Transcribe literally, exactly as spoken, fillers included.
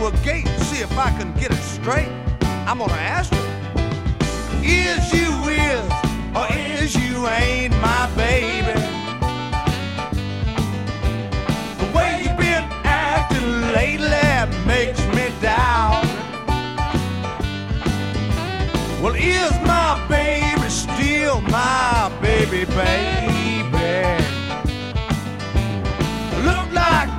to a gate and see if I can get it straight. I'm gonna ask her, is you is or is you ain't my baby? The way you been acting lately makes me doubt. Well, is my baby still my baby, baby? Look like